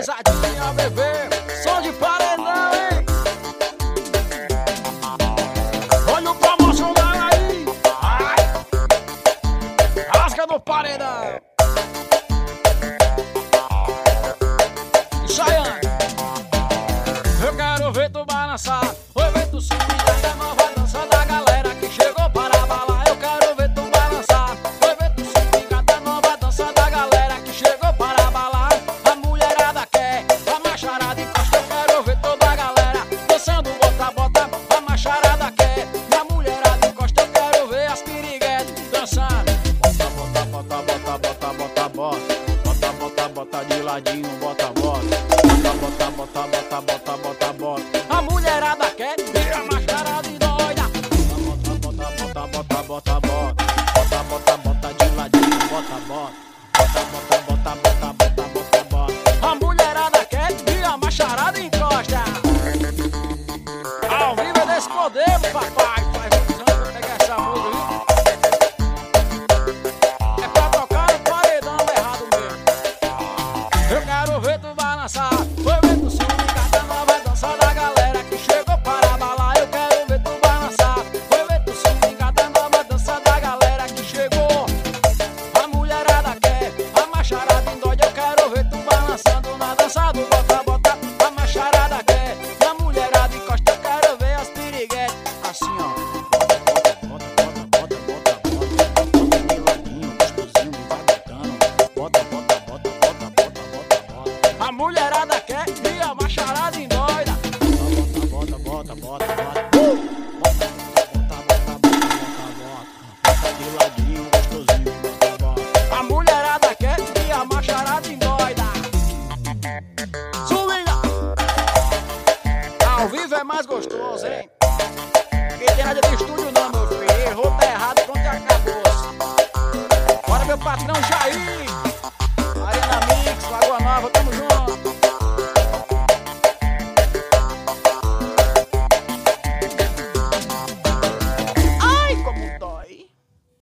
pesadinha, bebê, som de paredão, hein? Olha o promocional aí, ai, rasga no paredão. Chayane, eu quero ver tu balançar, oi, ver tu subir da nova dança da galera que chegou para abalar. Eu quero ver tu balançar, oi, ver tu subir da nova dança da galera que chegou para abalar. A mulherada quer, a macharada encosta. Eu quero ver toda a galera dançando bota, bota. A macharada quer, e a mulherada encosta. Eu quero ver as piriguetes dançando. Bota, bota, bota, bota, bota, bota, bota. Bota, bota, bota de ladinho, bota, bota. Bota, bota, bota, bota, bota, bota. A mulherada quer e a macharada doida. Bota, bota, bota, bota, bota, bota.